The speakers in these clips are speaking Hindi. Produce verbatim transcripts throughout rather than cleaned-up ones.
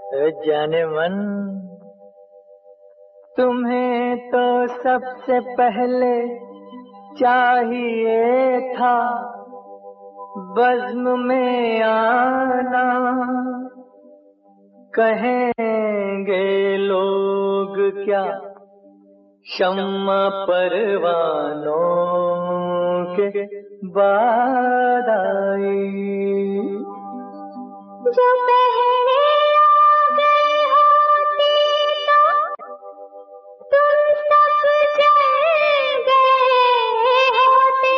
जाने मन, तुम्हें तो सबसे पहले चाहिए था बज़्म में आना। कहेंगे लोग क्या शम्मा परवानों के बाद आई। जो पहले आ गए होते तो तुम सब जल गए होते।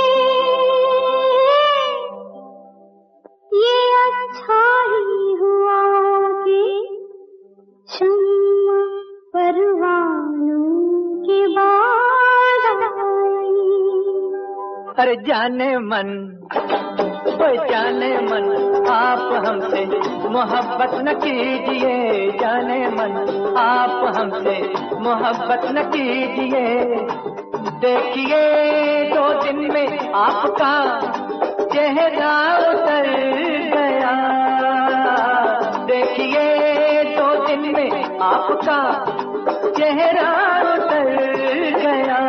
ये अच्छा ही हुआ कि शम्मा परवानों के बाद आई। अरे जाने मन, ओ जाने मन, आप हमसे मोहब्बत न कीजिए। जाने मन, आप हमसे मोहब्बत न कीजिए। देखिए दो दिन में आपका चेहरा उतर गया। देखिए दो दिन में आपका चेहरा उतर गया।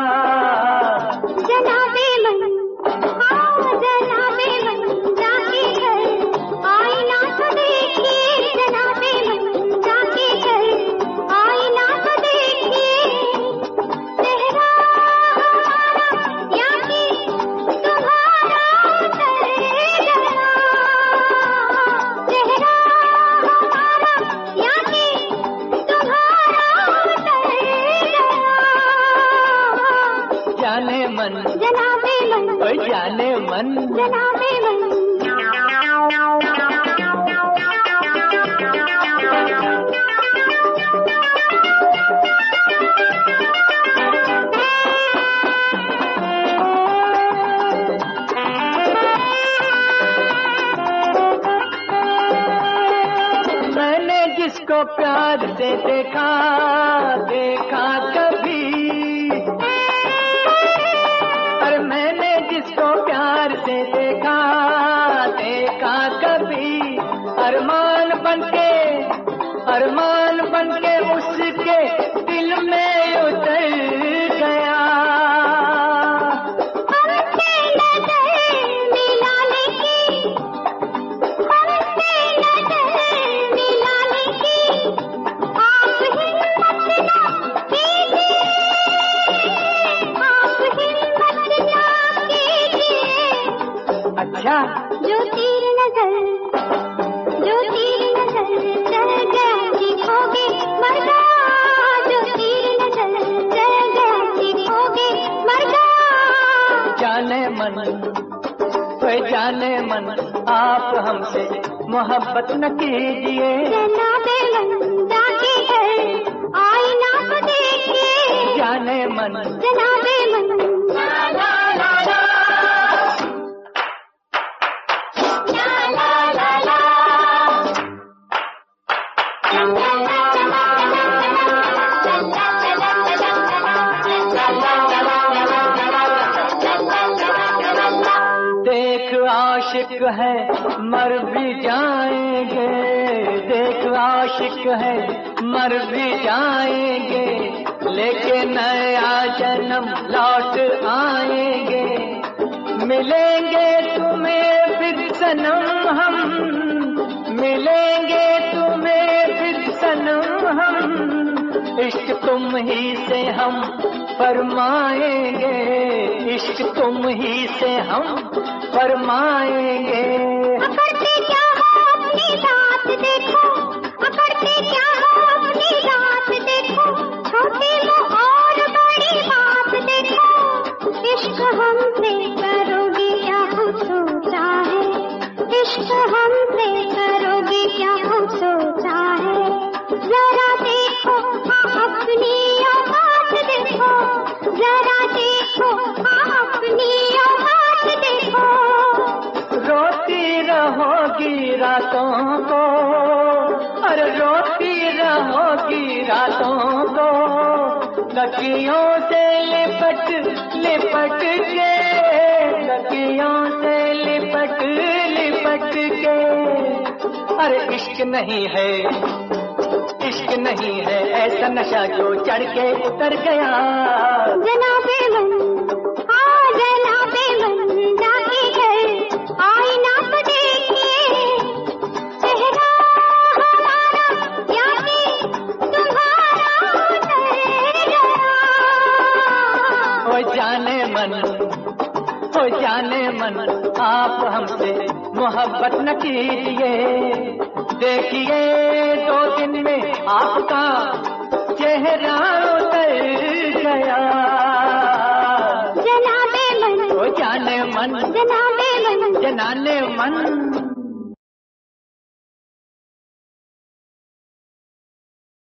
जनाबे मन, हाँ जनाबे मन, जाके घर आईना तो देखिए। जनाबे मन, जाके घर आईना तो देखिए। चेहरा हमारा यानी तुम्हारा उतर गया। चेहरा हमारा यानी तुम्हारा उतर गया। जाने मन, जनाबे मन, ओ जाने मन, जनाबे मन। मैंने जिसको प्यार से देखा देखा कभी, और मैंने जिसको प्यार से देखा देखा कभी, अरमान बनके अरमान बनके उसके दिल में उतर गया। हमसे नजर मिलाने की, हमसे नजर मिलाने की आप हिम्मत ना कीजिए। आप हिम्मत ना कीजिए। अच्छा, जो तीर नजर, जो तीर नजर चल गया सीखोगे मरना। जो तीर नजर चल गया सीखोगे मरना। जाने मन, ओए जाने मन, आप हमसे मोहब्बत न कीजिए। जनाबे मन, जाके घर आईना तो देखिए। जाने मन, जनाबे मन, ला ला ला ला, ला ला ला ला, देख आशिक है मर भी जाएंगे। देख आशिक है मर भी जाएंगे, लेके नया जन्म लौट आएंगे। मिलेंगे तुम्हें फिर सनम हम, मिलेंगे तुम्हें फिर सनम हम। इश्क तुम ही से हम फरमाएंगे, इश्क तुम ही से हम फरमाएंगे। अकड़ते क्या हो अपनी रात देखो, अकड़ते क्या हो अपनी रात देखो। छोटी वो और बड़ी बात देखो। इश्क हमसे करोगे क्या कुछ सोचा है। इश्क हमसे करोगे क्या कुछ सोचा है। जरा देखो हाँ अपनी औकात देखो। जरा देखो हाँ अपनी औकात देखो। रोती रहोगी रातों को, अरे रोती रहोगी रातों को। तकियों से लिपट लिपट के, तकियों से लिपट लिपट के। अरे इश्क नहीं है, इश्क नहीं है ऐसा नशा जो चढ़ के उतर गया। जनाबे मन, हाँ जनाबे मन, जाके घर आईना तो देखिए, चेहरा हमारा यानी तुम्हारा उतर गया। ओ जाने मन, ओ जाने मन, आप हमसे मोहब्बत न कीजिए, देखिए दो दिन में आपका चेहरा उतर गया। जनाबे मन, ओ जाने मन, जनाबे मन, जनाने मन।